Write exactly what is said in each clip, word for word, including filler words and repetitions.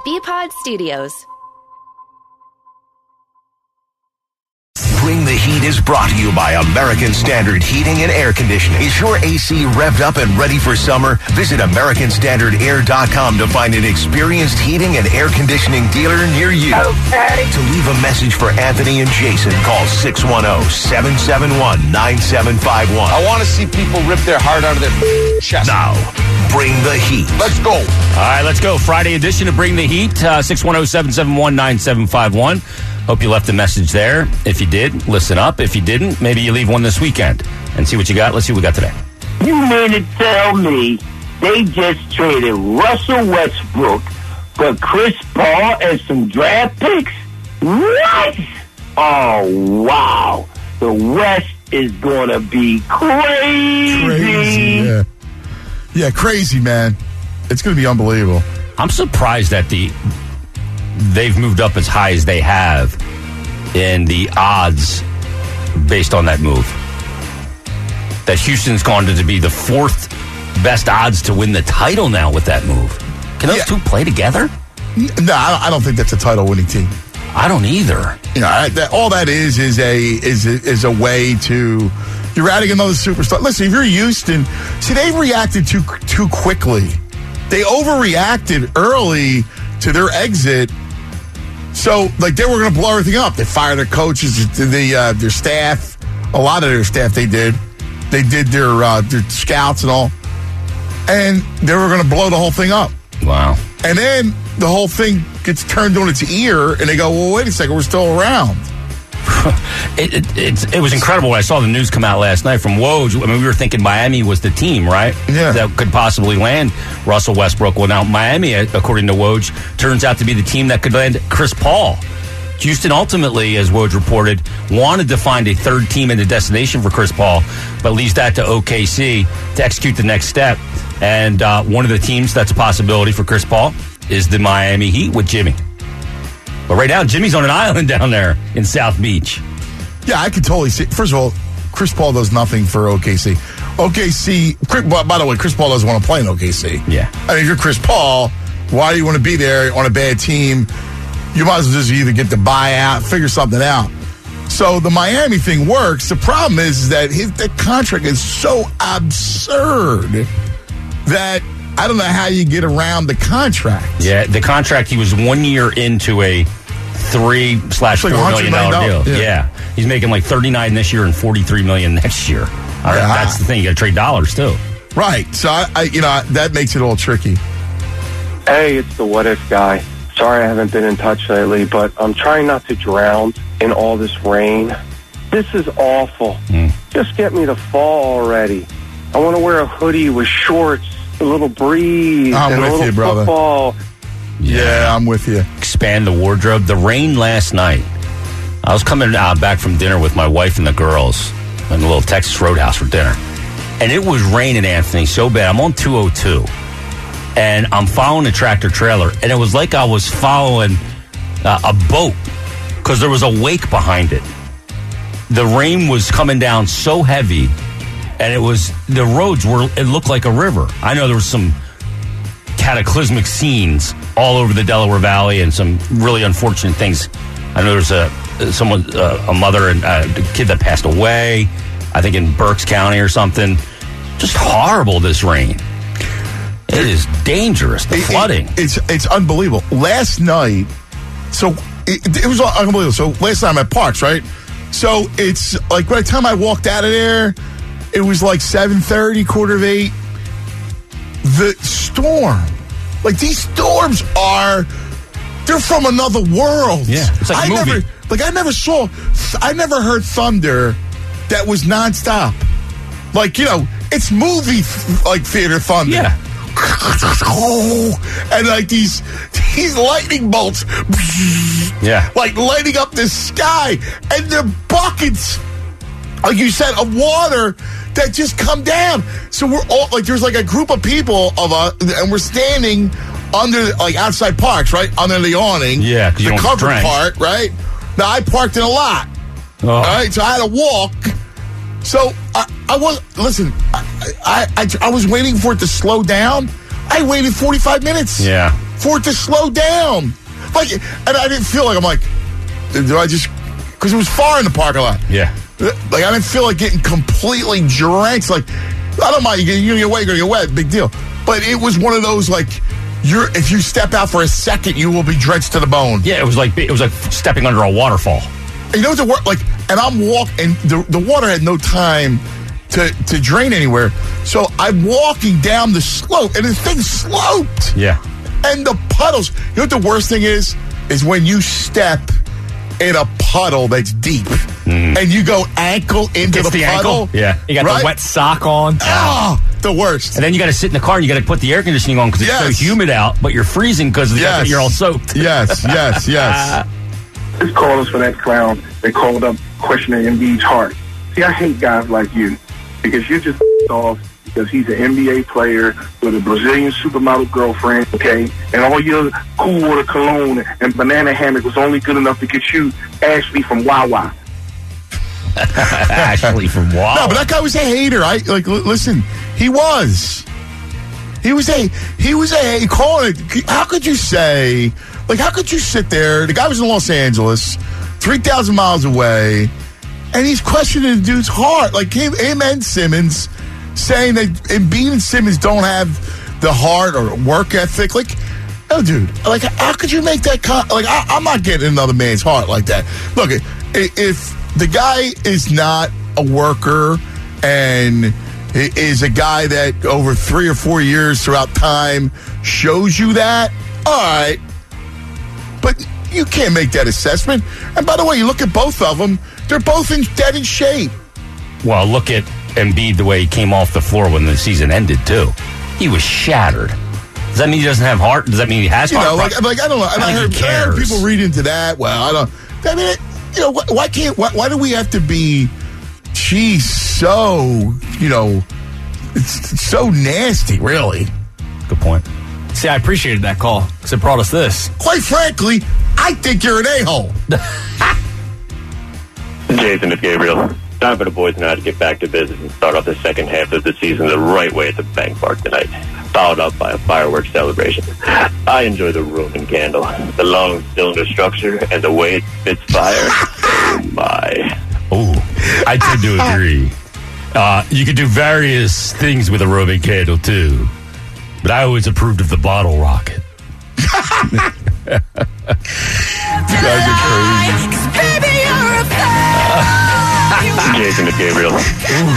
B-Pod Studios. Bring the Heat is brought to you by American Standard Heating and Air Conditioning. Is your A C revved up and ready for summer? Visit American Standard Air dot com to find an experienced heating and air conditioning dealer near you. Okay. To leave a message for Anthony and Jason, call six one zero, seven seven one, nine seven five one. I want to see people rip their heart out of their chest. Now, bring the heat. Let's go. All right, let's go. Friday edition of Bring the Heat, uh, six one zero, seven seven one, nine seven five one. Hope you left a message there. If you did, listen up. If you didn't, maybe you leave one this weekend and see what you got. Let's see what we got today. You mean to tell me they just traded Russell Westbrook for Chris Paul and some draft picks? What? Oh, wow. The West is going to be crazy. Crazy, yeah. Yeah, crazy, man. It's going to be unbelievable. I'm surprised that the they've moved up as high as they have in the odds based on that move. That Houston's gone to be the fourth best odds to win the title now with that move. Can those yeah. two play together? No, I don't think that's a title-winning team. I don't either. You know, I, that, all that is is a is a, is a way to you're adding another superstar. Listen, if you're Houston, see they reacted too too quickly. They overreacted early to their exit. So, like, they were going to blow everything up. They fired their coaches, the uh, their staff, a lot of their staff. They did, they did their uh, their scouts and all, and they were going to blow the whole thing up. Wow! And then the whole thing gets turned on its ear, and they go, "Well, wait a second, we're still around." it, it, it, it was incredible when I saw the news come out last night from Woj. I mean, we were thinking Miami was the team, right? Yeah. That could possibly land Russell Westbrook. Well, now Miami, according to Woj, turns out to be the team that could land Chris Paul. Houston ultimately, as Woj reported, wanted to find a third team in the destination for Chris Paul, but leaves that to O K C to execute the next step. And uh, one of the teams that's a possibility for Chris Paul is the Miami Heat with Jimmy. But right now, Jimmy's on an island down there in South Beach. Yeah, I could totally see. First of all, Chris Paul does nothing for O K C. O K C, by the way, Chris Paul doesn't want to play in O K C. Yeah. I mean, if you're Chris Paul, why do you want to be there on a bad team? You might as well just either get the buyout, figure something out. So the Miami thing works. The problem is, is that his the contract is so absurd that I don't know how you get around the contract. Yeah, the contract, he was one year into a three slash four million dollar deal. Yeah. yeah. He's making like thirty-nine this year and forty-three million next year. All right, yeah. That's the thing. You got to trade dollars too. Right. So I, I, you know, that makes it a little tricky. Hey, it's the what if guy. Sorry I haven't been in touch lately, but I'm trying not to drown in all this rain. This is awful. Mm. Just get me to fall already. I want to wear a hoodie with shorts, a little breeze, I'm and with a little you, brother. football. Yeah. yeah, I'm with you. Expand the wardrobe. The rain last night. I was coming uh, back from dinner with my wife and the girls in a little Texas Roadhouse for dinner. And it was raining, Anthony, so bad. I'm on two oh two. And I'm following a tractor trailer. And it was like I was following uh, a boat because there was a wake behind it. The rain was coming down so heavy. And it was, the roads were, it looked like a river. I know there was some cataclysmic scenes all over the Delaware Valley and some really unfortunate things. I know there's a, someone, uh, a mother and uh, a kid that passed away, I think in Berks County or something. Just horrible, this rain. It is dangerous, the it, flooding. It, it's it's unbelievable. Last night, so it, it was unbelievable. So last night I'm at Parks, right? So it's like by the time I walked out of there, it was like seven thirty, quarter of eight. The storm, like these storms are, they're from another world. Yeah, it's like a I movie. Never, like I never saw, I never heard thunder that was nonstop. Like, you know, it's movie like theater thunder. Yeah. And like these these lightning bolts, yeah, like lighting up the sky, and the buckets, like you said, of water that just come down. So we're all like, there's like a group of people of us, and we're standing under, like outside Parks, right under the awning. Yeah, because you the don't covered drench. part, right? Now I parked in a lot. Oh. All right, so I had to walk. So I, I was listen. I, I I I was waiting for it to slow down. I waited forty-five minutes. Yeah, for it to slow down. Like, and I didn't feel like, I'm like, do I just, because it was far in the parking lot. Yeah. Like, I didn't feel like getting completely drenched. Like, I don't mind, you're going to get wet, you're going to get wet, big deal. But it was one of those, like, you're if you step out for a second, you will be drenched to the bone. Yeah, it was like it was like stepping under a waterfall. And you know what's the word? Like, and I'm walking, and the, the water had no time to, to drain anywhere. So I'm walking down the slope, and the thing sloped. Yeah. And the puddles. You know what the worst thing is? Is when you step in a puddle that's deep, mm. and you go ankle into the, the puddle. Ankle. Yeah. You got right? the wet sock on. Ah, the worst. And then you got to sit in the car and you got to put the air conditioning on because it's yes. so humid out, but you're freezing because yes. you're all soaked. Yes, yes, yes. Just call us for that clown. They called up questioning Embiid's heart. See, I hate guys like you because you're just off because he's an N B A player with a Brazilian supermodel girlfriend, okay? And all your cool water cologne and banana hammock was only good enough to get you Ashley from Wawa. Ashley from Wawa. No, but that guy was a hater. I like. L- listen, he was. He was a. He was a. He called it. How could you say? Like, how could you sit there? The guy was in Los Angeles, three thousand miles away, and he's questioning the dude's heart. Like him, him and Simmons saying that Embiid and Simmons don't have the heart or work ethic. Like, no, dude. Like, how could you make that? Con- like, I, I'm not getting another man's heart like that. Look, if the guy is not a worker and is a guy that over three or four years throughout time shows you that, all right. But you can't make that assessment. And by the way, you look at both of them, they're both in dead in shape. Well, look at Embiid the way he came off the floor when the season ended, too. He was shattered. Does that mean he doesn't have heart? Does that mean he has you heart? You know, like, like, I don't know. I, I, I, heard, I heard people read into that. Well, I don't. I mean, you know, why, why can't? Why, why do we have to be? Geez, so you know, it's, it's so nasty. Really. Good point. See, I appreciated that call because it brought us this. Quite frankly, I think you're an a-hole. Jason, it's Gabriel. Time for the boys now to get back to business and start off the second half of the season the right way at the Bank Park tonight, followed up by a fireworks celebration. I enjoy the Roman candle, the long cylinder structure, and the way it spits fire. Oh, my. Oh, I tend to agree. Uh, you could do various things with a Roman candle, too. But I always approved of the bottle rocket. You guys are crazy. Jason, it's Gabriel. Ooh.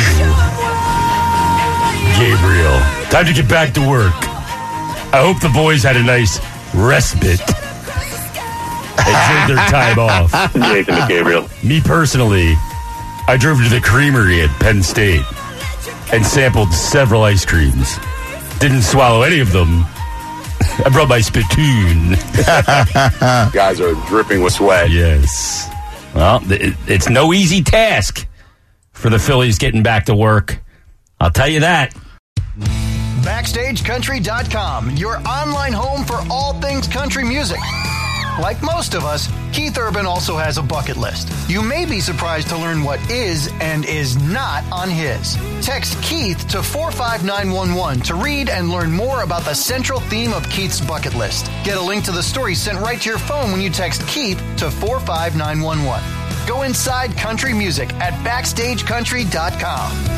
Gabriel. Time to get back to work. I hope the boys had a nice respite. Enjoyed their time off. Jason, it's Gabriel. Me personally, I drove to the creamery at Penn State and sampled several ice creams. Didn't swallow any of them. I brought my spittoon. Guys are dripping with sweat. Yes. Well, it's no easy task for the Phillies getting back to work. I'll tell you that. Backstage Country dot com, your online home for all things country music. Like most of us, Keith Urban also has a bucket list. You may be surprised to learn what is and is not on his. Text Keith to four five nine one one to read and learn more about the central theme of Keith's bucket list. Get a link to the story sent right to your phone when you text Keith to four five nine one one. Go inside country music at Backstage Country dot com.